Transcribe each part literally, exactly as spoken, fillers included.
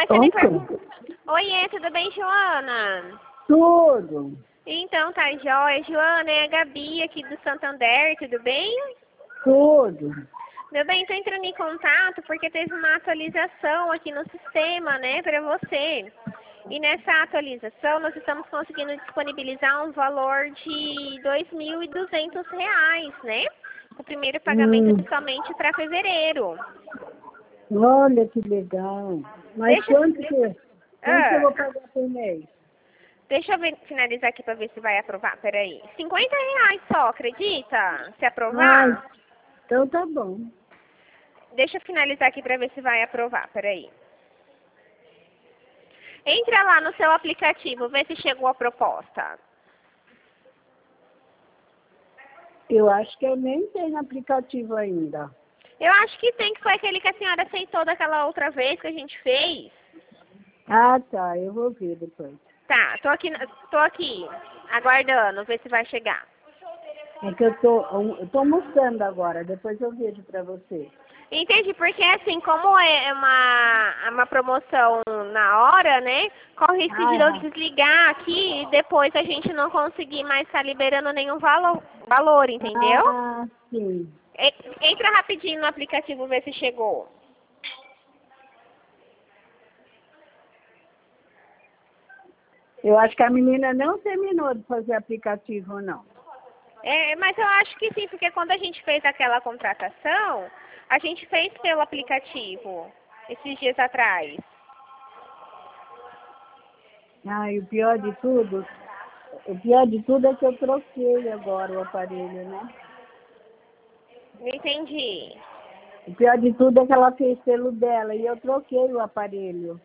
você me Pronto. perguntou... Oiê, tudo bem, Joana? Tudo. Então, tá jóia. Joana, é a Gabi aqui do Santander, tudo bem? Tudo. Meu bem, tô entrando em contato porque teve uma atualização aqui no sistema, né, para você. E nessa atualização nós estamos conseguindo disponibilizar um valor de dois mil e duzentos reais, né? O primeiro pagamento Hum. é somente para fevereiro. Olha que legal. Mas Deixa, quanto que, quanto que eu ah, vou pagar por mês? deixa eu ver- finalizar aqui para ver se vai aprovar. Peraí. cinquenta reais só, acredita? Se Ai, aprovar? então tá bom. Deixa eu finalizar aqui para ver se vai aprovar. Peraí. Entra lá no seu aplicativo, vê se chegou a proposta. Eu acho que eu nem tenho aplicativo ainda. Eu acho que tem, que foi aquele que a senhora aceitou daquela outra vez que a gente fez. Ah, tá. Eu vou ver depois. Tá, tô aqui, tô aqui, aguardando, ver se vai chegar. É que eu tô, eu tô almoçando agora. Depois eu vejo pra você. Entendi, porque assim, como é uma, é uma promoção na hora, né? Corre risco de eu Ah, desligar aqui e depois a gente não conseguir mais estar liberando nenhum valor, valor, entendeu? ah, sim. E- Entra rapidinho no aplicativo, ver se chegou. Eu acho que a menina não terminou de fazer aplicativo, não. É, mas eu acho que sim, porque quando a gente fez aquela contratação, a gente fez pelo aplicativo, esses dias atrás. Ah, e o pior de tudo, o pior de tudo é que eu troquei agora o aparelho, né? Não entendi. O pior de tudo é que ela fez pelo dela e eu troquei o aparelho.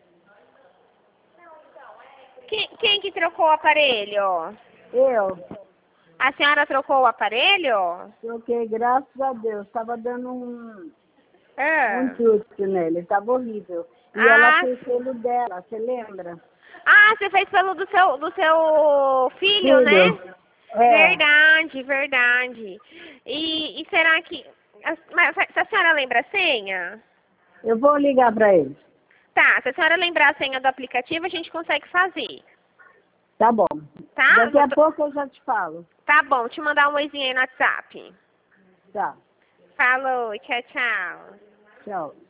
Quem, quem que trocou o aparelho? Eu A senhora trocou o aparelho? troquei, graças a Deus. Estava dando um, um Ah, chute nele, estava horrível. E ela ah, fez pelo dela, você lembra? ah, você fez pelo do seu, do seu filho, Filho, né? é, Verdade, verdade. E, e será que... a- Mas a senhora lembra a senha? eu vou ligar para ele. Tá, se a senhora lembrar a senha do aplicativo, a gente consegue fazer. Tá bom. Tá? Daqui Vou a to- pouco eu já te falo. Tá bom, te mandar um oizinho aí no WhatsApp. Tá, Falou, tchau, tchau. tchau.